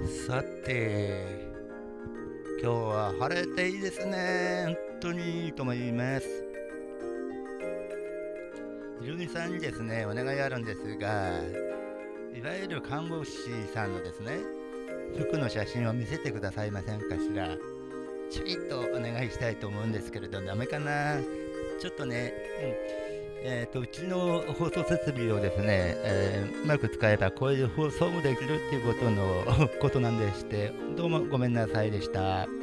さて、今日は晴れていいですね。本当にいいと思います。ひろみさんにですね、お願いあるんですが、いわゆる看護師さんのですね、服の写真を見せてくださいませんかしら。ちょいとお願いしたいと思うんですけれど、ダメかな。ちょっとね、うちの放送設備をですね、うまく使えばこういう放送もできるっていうことのことなんでして、どうもごめんなさいでした。